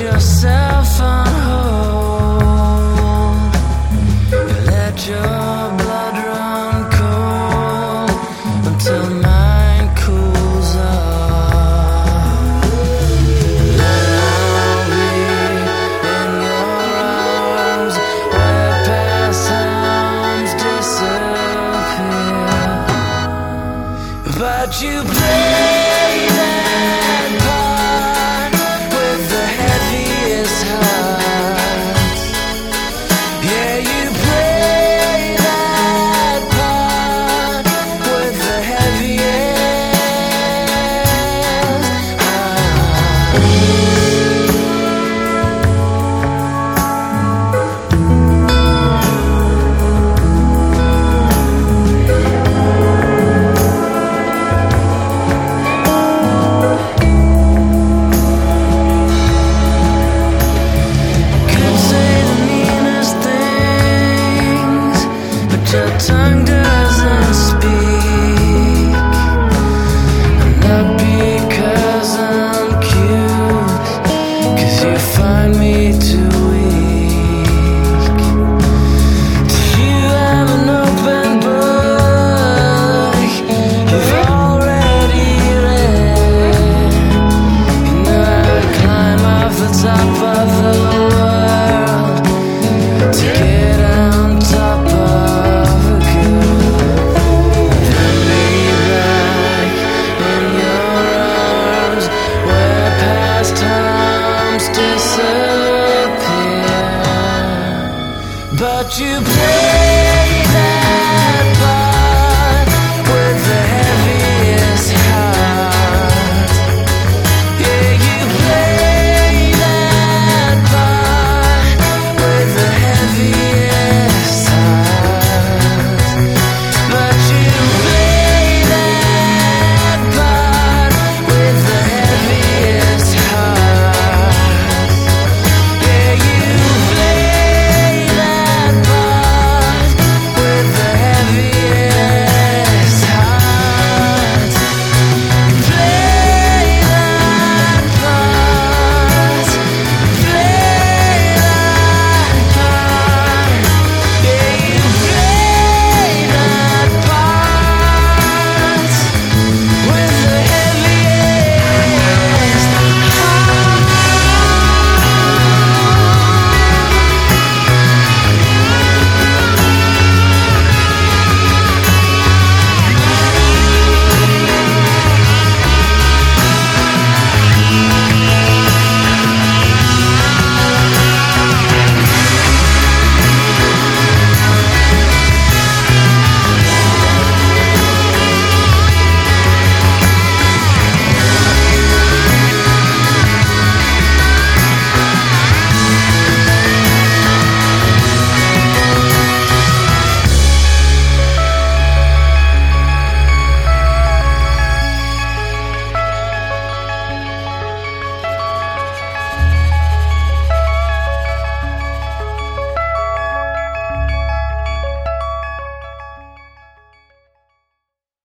yourself on hold. You let your blood run cold until mine cools off. Then I'll be in your arms where past times disappear. But you play that part with the heaviest heart. Yeah, you play that part with the heaviest heart. Could say the meanest things, but your tongue doesn't speak. Not because I'm cute, 'cause you find me too weak. Do you have an open book you've already read? You know I'd climb off the top of the world to get on top of a good. Then be back in your arms where past times disappear. But you play